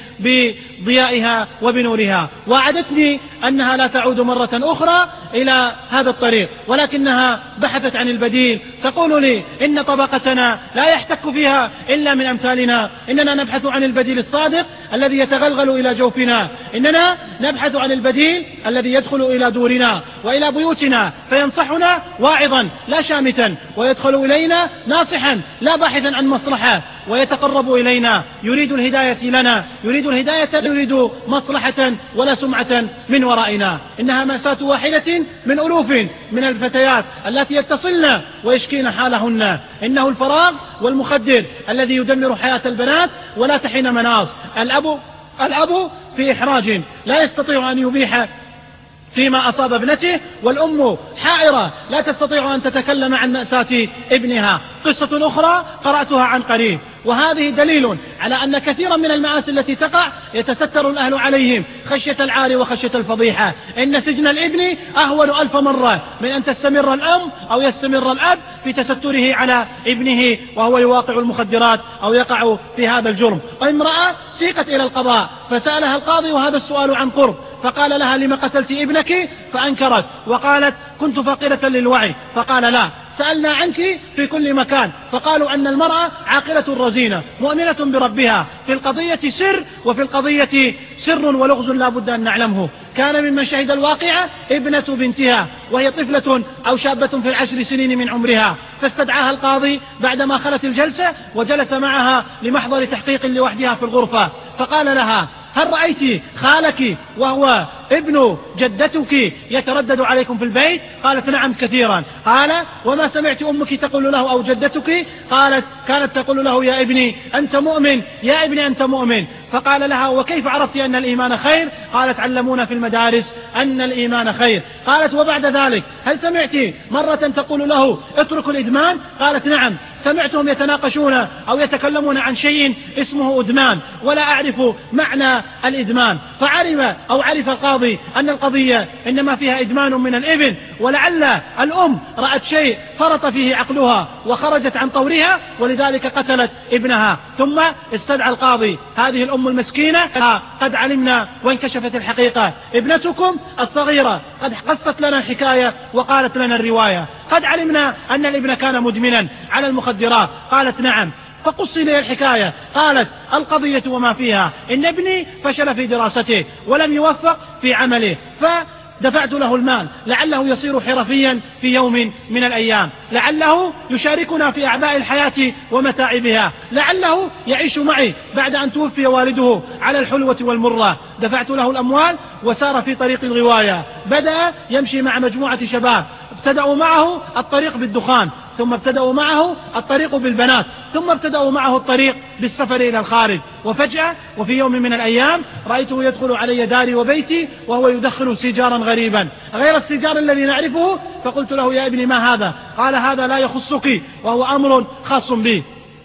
بضيائها وبنورها. وعدتني أنها لا تعود مرة أخرى إلى هذا الطريق، ولكنها بحثت عن البديل. تقول لي إن طبقتنا لا يحتك فيها إلا من أمثالنا، إننا نبحث عن البديل الصادق الذي يتغلغل إلى جوفنا، إننا نبحث عن البديل الذي يدخل إلى دورنا وإلى بيوتنا فينصحنا واعظا لا شامتا، ويدخل إلينا ناصحا لا باحثا عن مصلحة، ويتقرب إلينا يريد الهداية لنا، يريد الهداية يريد مصلحة ولا سمعة من ورائنا. إنها مأساة واحدة من ألوف من الفتيات التي يتصلن ويشكين حالهن. إنه الفراغ والمخدر الذي يدمر حياة البنات ولا تحين مناص. الأب الأب في إحراج لا يستطيع أن يبيح فيما أصاب ابنته، والأم حائرة لا تستطيع أن تتكلم عن مأساة ابنها. قصة أخرى قرأتها عن قريب، وهذه دليل على أن كثيرا من المآسي التي تقع يتستر الأهل عليهم خشية العار وخشية الفضيحة. إن سجن الابن أهون ألف مرة من أن تستمر الأم أو يستمر الأب في تستره على ابنه وهو يواقع المخدرات أو يقع في هذا الجرم. وامرأة سيقت إلى القضاء فسألها القاضي وهذا السؤال عن قرب، فقال لها لما قتلت ابنك؟ فأنكرت وقالت كنت فاقدة للوعي، فقال لا، سألنا عنك في كل مكان، فقالوا أن المرأة عاقلة رزينة مؤمنة بربها، في القضية سر وفي القضية سر ولغز لا بد أن نعلمه. كان ممن شهد الواقعة ابنة بنتها وهي طفلة أو شابة في العشر سنين من عمرها، فاستدعاها القاضي بعدما خلت الجلسة وجلس معها لمحضر تحقيق لوحدها في الغرفة، فقال لها: هل رأيت خالك وهو ابن جدتك يتردد عليكم في البيت؟ قالت: نعم كثيرا. قال: وما سمعت أمك تقول له أو جدتك؟ قالت: كانت تقول له: يا ابني أنت مؤمن، يا ابني أنت مؤمن. فقال لها: وكيف عرفت أن الإيمان خير؟ قالت: علمونا في المدارس أن الإيمان خير. قالت: وبعد ذلك هل سمعت مرة تقول له: اترك الإدمان؟ قالت: نعم، سمعتهم يتناقشون أو يتكلمون عن شيء اسمه إدمان ولا أعرف معنى الإدمان. فعلم أو عرف القاضي أن القضية إنما فيها إدمان من الابن، ولعل الأم رأت شيء فرط فيه عقلها وخرجت عن طورها ولذلك قتلت ابنها. ثم استدعى القاضي هذه الأم المسكينة: قد علمنا وانكشفت الحقيقة، ابنتكم الصغيرة قد قصت لنا الحكاية وقالت لنا الرواية، قد علمنا أن الابن كان مدمنا على المخدرات. قالت: نعم. فقصي لي الحكاية. قالت: القضية وما فيها إن ابني فشل في دراسته ولم يوفق في عمله، فدفعت له المال لعله يصير حرفيا في يوم من الأيام، لعله يشاركنا في أعباء الحياة ومتاعبها، لعله يعيش معي بعد أن توفي والده على الحلوة والمرة. دفعت له الأموال وسار في طريق الغواية. بدأ يمشي مع مجموعة شباب، ابتدأوا معه الطريق بالدخان، ثم ابتدأوا معه الطريق بالبنات، ثم ابتدأوا معه الطريق بالسفر إلى الخارج. وفجأة وفي يوم من الأيام رأيته يدخل علي داري وبيتي وهو يدخن سيجارا غريبا غير السيجار الذي نعرفه. فقلت له: يا ابني ما هذا؟ قال: هذا لا يخصك وهو أمر خاص بي.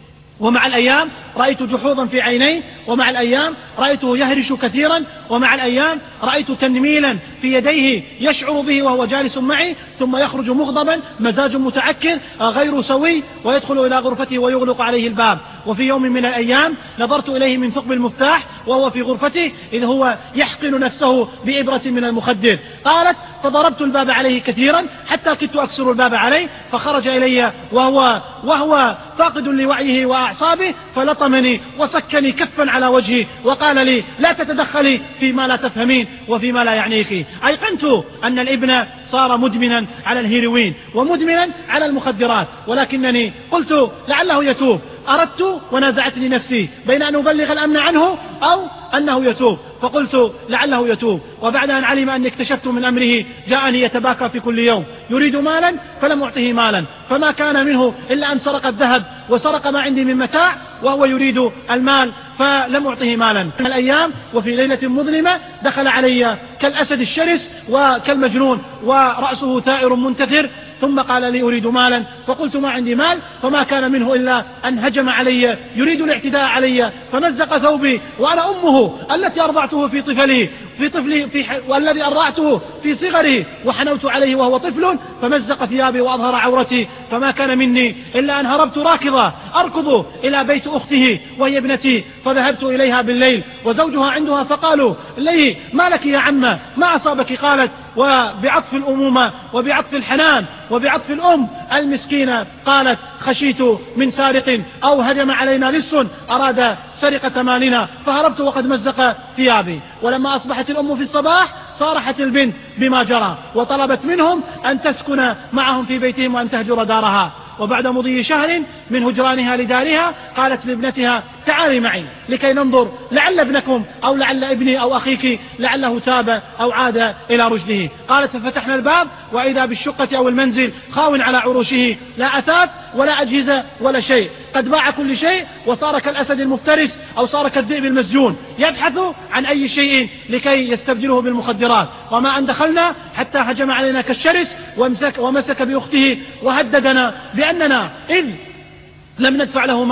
ومع الأيام رأيت جحوظا في عينيه، ومع الأيام رأيته يهرش كثيرا، ومع الأيام رأيت تنميلا في يديه يشعر به وهو جالس معي، ثم يخرج مغضبا مزاج متعكر غير سوي ويدخل إلى غرفته ويغلق عليه الباب. وفي يوم من الأيام نظرت إليه من ثقب المفتاح وهو في غرفته إذ هو يحقن نفسه بإبرة من المخدر. قالت: فضربت الباب عليه كثيرا حتى كدت أكسر الباب عليه، فخرج إلي وهو, وهو فاقد لوعيه وأعصابه، فلطمني وسكني كفا على وجهي وقال لي: لا تتدخلي فيما لا تفهمين وفيما لا يعنيك. أيقنت أن الابن صار مدمنا على الهيروين ومدمنا على المخدرات، ولكنني قلت لعله يتوب. أردت ونازعتني نفسي بين أن أبلغ الأمن عنه أو أنه يتوب، فقلت لعله يتوب. وبعد أن علم أني اكتشفت من أمره جاءني يتباكى في كل يوم يريد مالا فلم أعطه مالا، فما كان منه إلا أن سرق الذهب وسرق ما عندي من متاع وهو يريد المال فلم أعطه مالا. من الأيام وفي ليلة مظلمة دخل علي كالأسد الشرس وكالمجنون ورأسه ثائر منتثر، ثم قال لي: أريد مالا. فقلت: ما عندي مال. فما كان منه إلا أن هجم علي يريد الاعتداء علي، فمزق ثوبي وأنا أمه التي أرضعته في طفله في طفله في ح... والذي أرضعته في صغره وحنوت عليه وهو طفل، فمزق ثيابي وأظهر عورتي. فما كان مني إلا أن هربت راكضة أركض إلى بيت أخته وهي ابنتي، فذهبت إليها بالليل وزوجها عندها، فقالوا لي: ما لك يا عمة، ما أصابك؟ قالت وبعطف الأمومة وبعطف الحنان وبعطف الأم المسكينة قالت: خشيت من سارق أو هجم علينا لص أراد سرقة مالنا فهربت وقد مزق ثيابي. ولما أصبحت الأم في الصباح صارحت البنت بما جرى وطلبت منهم أن تسكن معهم في بيتهم وأن تهجر دارها. وبعد مضي شهر من هجرانها لدارها قالت لابنتها: تعالي معي لكي ننظر لعل ابنكم أو لعل ابني أو أخيك لعله تاب أو عاد إلى رشده. قالت: ففتحنا الباب وإذا بالشقة أو المنزل خاو على عروشه، لا أثاث ولا أجهزة ولا شيء، قد باع كل شيء وصار كالأسد المفترس أو صار كالذئب المسجون يبحث عن أي شيء لكي يستبدله بالمخدرات. وما أن دخلنا حتى هجم علينا كالشرس ومسك, ومسك بأخته وهددنا بأننا إذ لم ندفع له مالا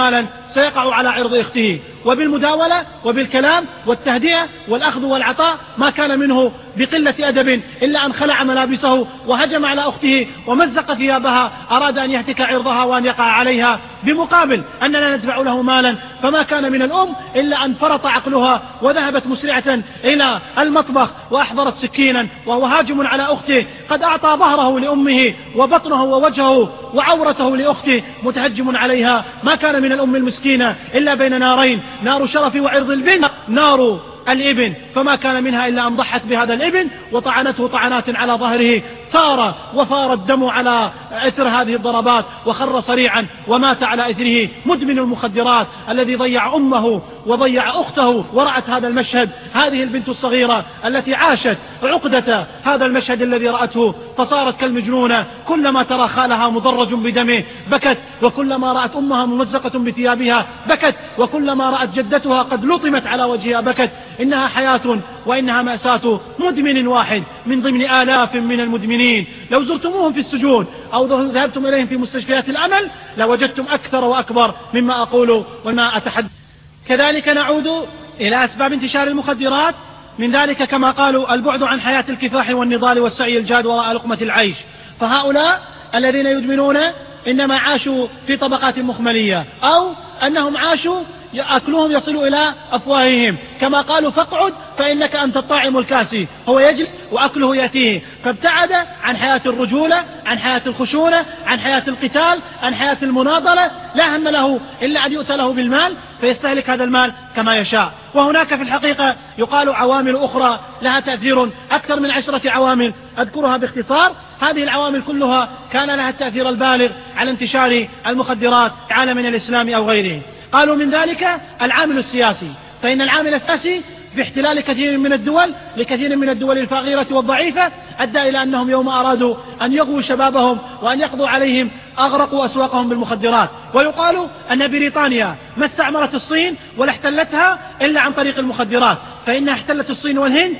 سيقع على عرض أخته، وبالمداولة وبالكلام والتهدئة والأخذ والعطاء ما كان منه بقلة أدب إلا أن خلع ملابسه وهجم على أخته ومزق ثيابها، أراد أن يهتك عرضها وأن يقع عليها، بمقابل أننا ندفع له مالا، فما كان من الأم إلا أن فرط عقلها وذهبت مسرعة إلى المطبخ وأحضرت سكينا وهو هاجم على أخته، قد أعطى ظهره لأمه وبطنه ووجهه وعورته لأخته متهجم عليها. ما كان من الأم المسكينة إلا بين نارين، نار شرف وعرض البنت، نار الابن، فما كان منها إلا أن ضحت بهذا الابن وطعنته طعنات على ظهره، ثار وفار الدم على إثر هذه الضربات وخر صريعا ومات على إثره مدمن المخدرات الذي ضيع أمه وضيع أخته. ورأت هذا المشهد هذه البنت الصغيرة التي عاشت عقدة هذا المشهد الذي رأته، فصارت كالمجنونة، كلما ترى خالها مضرج بدمه بكت، وكلما رأت أمها ممزقة بثيابها بكت، وكلما رأت جدتها قد لطمت على وجهها بكت. إنها حياة وإنها مأساة مدمن واحد من ضمن آلاف من المدمنين. لو زرتموهم في السجون أو ذهبتم إليهم في مستشفيات الأمل لوجدتم أكثر وأكبر مما أقول وما أتحدث. كذلك نعود إلى أسباب انتشار المخدرات، من ذلك كما قالوا البعد عن حياة الكفاح والنضال والسعي الجاد وراء لقمة العيش. فهؤلاء الذين يدمنون إنما عاشوا في طبقات مخملية، أو أنهم عاشوا أكلهم يصل إلى أفواههم، كما قالوا فاقعد فإنك أنت الطاعم الكاسي، هو يجلس وأكله يأتيه، فابتعد عن حياة الرجولة، عن حياة الخشونة، عن حياة القتال، عن حياة المناضلة، لا هم له إلا أن يؤتى له بالمال فيستهلك هذا المال كما يشاء. وهناك في الحقيقة يقال عوامل أخرى لها تأثير، أكثر من عشرة عوامل أذكرها باختصار. هذه العوامل كلها كان لها التأثير البالغ على انتشار المخدرات في عالمنا الإسلامي أو غيره. قالوا من ذلك العامل السياسي، فإن العامل السياسي في احتلال كثير من الدول لكثير من الدول الفقيرة والضعيفة أدى إلى أنهم يوم أرادوا أن يغووا شبابهم وأن يقضوا عليهم أغرقوا أسواقهم بالمخدرات. ويقال أن بريطانيا ما استعمرت الصين ولا احتلتها إلا عن طريق المخدرات، فإنها احتلت الصين والهند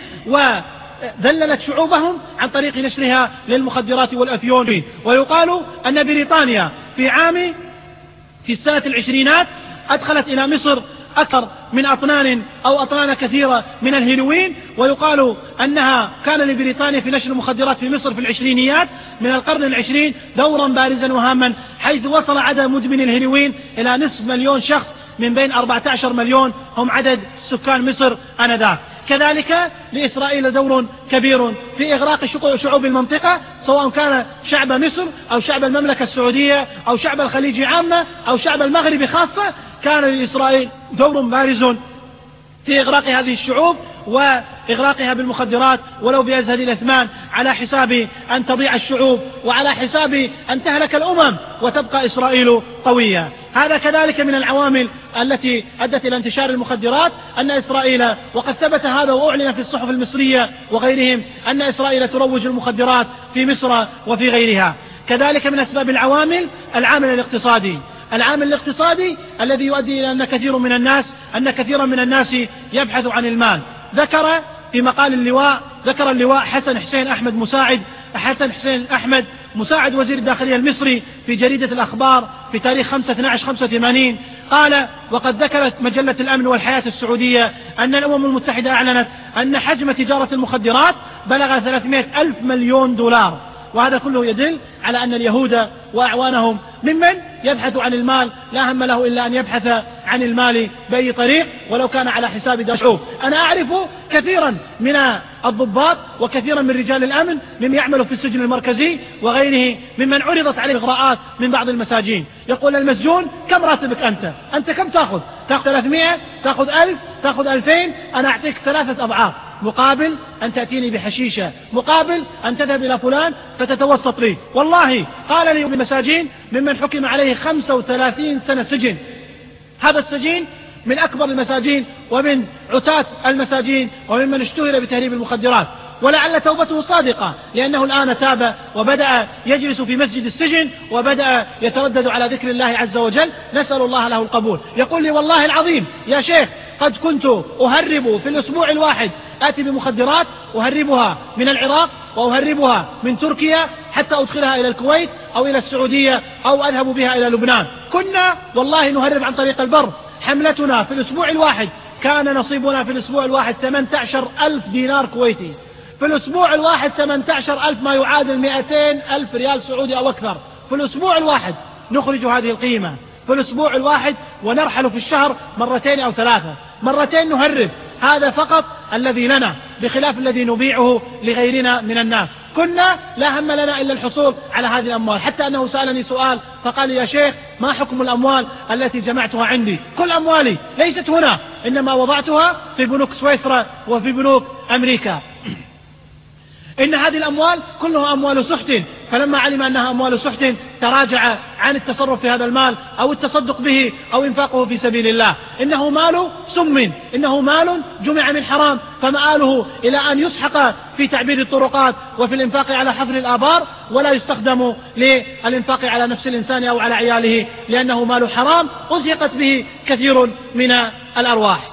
وذللت شعوبهم عن طريق نشرها للمخدرات والأفيون. ويقال أن بريطانيا في عام في السنة العشرينات أدخلت إلى مصر أكثر من أطنان أو أطنان كثيرة من الهيروين. ويقال أنها كان لبريطانيا في نشر المخدرات في مصر في العشرينيات من القرن العشرين دورا بارزا وهاما، حيث وصل عدد مدمن الهيروين إلى نصف مليون شخص من بين أربعة عشر مليون هم عدد سكان مصر آنذاك. كذلك لإسرائيل دور كبير في إغراق شعوب المنطقة، سواء كان شعب مصر أو شعب المملكة السعودية أو شعب الخليج عامة أو شعب المغرب خاصة، كان لإسرائيل دور بارز في إغراق هذه الشعوب وإغراقها بالمخدرات ولو بأزهد الأثمان، على حساب أن تضيع الشعوب وعلى حساب أن تهلك الأمم وتبقى إسرائيل قوية. هذا كذلك من العوامل التي أدت إلى انتشار المخدرات، أن إسرائيل، وقد ثبت هذا وأعلن في الصحف المصرية وغيرهم، أن إسرائيل تروج المخدرات في مصر وفي غيرها. كذلك من أسباب العوامل العامل الاقتصادي، العامل الاقتصادي الذي يؤدي إلى أن كثير من الناس أن كثيرا من الناس يبحث عن المال. ذكر في مقال اللواء ذكر اللواء حسن حسين أحمد مساعد حسن حسين أحمد مساعد وزير الداخلية المصري في جريدة الأخبار في تاريخ خمسة اثني عشر خمسة وثمانين قال: وقد ذكرت مجلة الأمن والحياة السعودية أن الأمم المتحدة أعلنت أن حجم تجارة المخدرات بلغ ثلاثمائة ألف مليون دولار. وهذا كله يدل على أن اليهود وأعوانهم ممن يبحث عن المال لا هم له إلا أن يبحث عن المال بأي طريق ولو كان على حساب الشعوب. أنا أعرف كثيرا من الضباط وكثيرا من رجال الأمن ممن يعملوا في السجن المركزي وغيره ممن عرضت عليه إغراءات من بعض المساجين، يقول المسجون: كم راتبك أنت؟ أنت كم تأخذ؟ تأخذ ثلاثمائة؟ تأخذ ألف؟ تأخذ ألفين؟ أنا أعطيك ثلاثة أضعاف مقابل أن تأتيني بحشيشة، مقابل أن تذهب إلى فلان فتتوسط لي. والله قال لي بالمساجين ممن حكم عليه خمسة وثلاثين سنة سجن. هذا السجين من أكبر المساجين ومن عتاة المساجين وممن اشتهر بتهريب المخدرات، ولعل توبته صادقة لأنه الآن تاب وبدأ يجلس في مسجد السجن وبدأ يتردد على ذكر الله عز وجل، نسأل الله له القبول. يقول لي: والله العظيم يا شيخ قد كنت أهرب في الأسبوع الواحد، آتي بمخدرات أهربها من العراق وأهربها من تركيا حتى أدخلها إلى الكويت أو إلى السعودية أو أذهب بها إلى لبنان. كنا والله نهرب عن طريق البر. حملتنا في الأسبوع الواحد كان نصيبنا في الأسبوع الواحد ثمانية عشر ألف دينار كويتي، في الأسبوع الواحد ثمانية عشر ألف، ما يعادل مئتين ألف ريال سعودي أو أكثر في الأسبوع الواحد. نخرج هذه القيمة في الأسبوع الواحد ونرحل في الشهر مرتين أو ثلاثة، مرتين نهرب. هذا فقط الذي لنا، بخلاف الذي نبيعه لغيرنا من الناس. كنا لا هم لنا إلا الحصول على هذه الأموال، حتى أنه سألني سؤال فقال لي: يا شيخ، ما حكم الأموال التي جمعتها عندي؟ كل أموالي ليست هنا، إنما وضعتها في بنوك سويسرا وفي بنوك أمريكا. إن هذه الأموال كلها أموال سحت، فلما علم أنها أموال سحت تراجع عن التصرف في هذا المال أو التصدق به أو إنفاقه في سبيل الله. إنه مال سم، إنه مال جمع من حرام، فمآله إلى أن يسحق في تعبير الطرقات وفي الإنفاق على حفر الآبار، ولا يستخدم للإنفاق على نفس الإنسان أو على عياله، لأنه مال حرام أزهقت به كثير من الأرواح.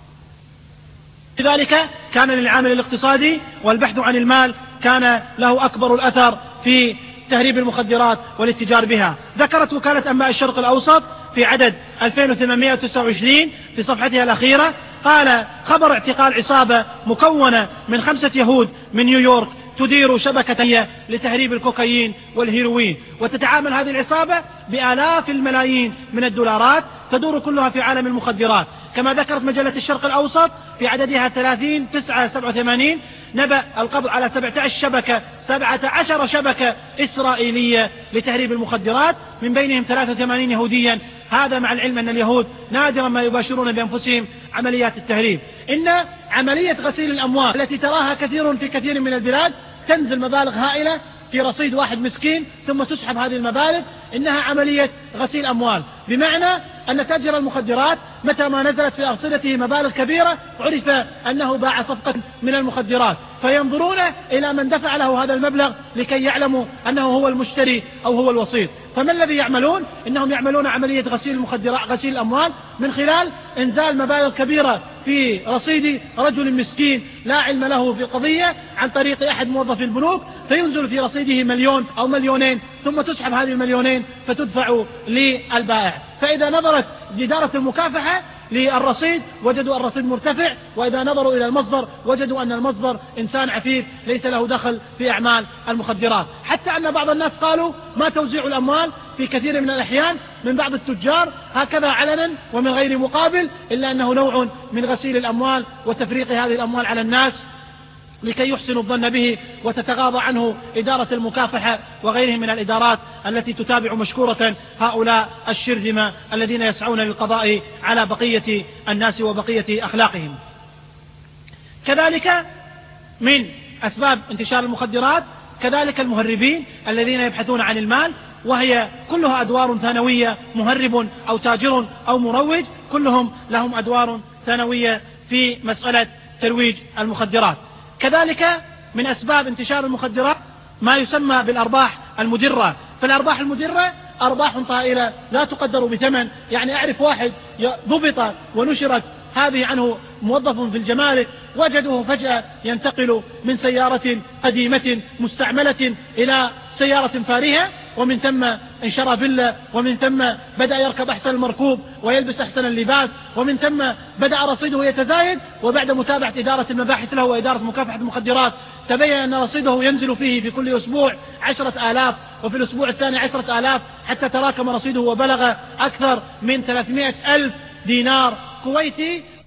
لذلك كان للعامل الاقتصادي والبحث عن المال كان له أكبر الأثر في تهريب المخدرات والاتجار بها. ذكرت وكالة أنباء الشرق الأوسط في عدد ألفين وثمانمائة وتسعة وعشرين في صفحتها الأخيرة، قال: خبر اعتقال عصابة مكونة من خمسة يهود من نيويورك تدير شبكة لتهريب الكوكايين والهيروين، وتتعامل هذه العصابة بآلاف الملايين من الدولارات، تدور كلها في عالم المخدرات. كما ذكرت مجلة الشرق الأوسط في عددها ثلاثين تسعة سبعة وثمانين نبأ القبض على سبعة عشر شبكة سبعة عشر شبكة إسرائيلية لتهريب المخدرات، من بينهم ثلاثة وثمانين يهوديا. هذا مع العلم أن اليهود نادرا ما يباشرون بأنفسهم عمليات التهريب. إن عملية غسيل الأموال التي تراها كثير في كثير من البلاد، تنزل مبالغ هائلة في رصيد واحد مسكين ثم تسحب هذه المبالغ، إنها عملية غسيل أموال، بمعنى أن تاجر المخدرات متى ما نزلت في أرصدته مبالغ كبيرة عرف أنه باع صفقة من المخدرات، فينظرون إلى من دفع له هذا المبلغ لكي يعلموا أنه هو المشتري أو هو الوسيط. فما الذي يعملون؟ إنهم يعملون عملية غسيل المخدرات، غسيل الأموال، من خلال إنزال مبالغ كبيرة في رصيد رجل مسكين لا علم له في القضية عن طريق أحد موظفي البنوك، فينزل في رصيده مليون أو مليونين، ثم تسحب هذه المليونين فتدفع للبائع. فإذا نظرت إدارة المكافحة للرصيد وجدوا الرصيد مرتفع، وإذا نظروا إلى المصدر وجدوا أن المصدر إنسان عفيف ليس له دخل في أعمال المخدرات. حتى أن بعض الناس قالوا: ما توزيع الأموال في كثير من الأحيان من بعض التجار هكذا علنا ومن غير مقابل، إلا أنه نوع من غسيل الأموال وتفريق هذه الأموال على الناس لكي يحسنوا الظن به، وتتغاضى عنه إدارة المكافحة وغيرهم من الإدارات التي تتابع مشكورة هؤلاء الشرذمة الذين يسعون للقضاء على بقية الناس وبقية أخلاقهم. كذلك من أسباب انتشار المخدرات كذلك المهربين الذين يبحثون عن المال، وهي كلها أدوار ثانوية، مهرب أو تاجر أو مروج، كلهم لهم أدوار ثانوية في مسألة ترويج المخدرات. كذلك من أسباب انتشار المخدرات ما يسمى بالأرباح المدرة. فالأرباح المدرة أرباح طائلة لا تقدر بثمن. يعني أعرف واحد ضبط ونشرت هذه عنه موظف في الجمارك، وجدوه فجأة ينتقل من سيارة قديمة مستعملة إلى سيارة فارهة، ومن ثم انشرى فيلا، ومن ثم بدأ يركب أحسن المركوب ويلبس أحسن اللباس، ومن ثم بدأ رصيده يتزايد. وبعد متابعة إدارة المباحث له وإدارة مكافحة المخدرات تبين أن رصيده ينزل فيه في كل أسبوع عشرة آلاف، وفي الأسبوع الثاني عشرة آلاف، حتى تراكم رصيده وبلغ أكثر من ثلاثمائة ألف دينار كويتي.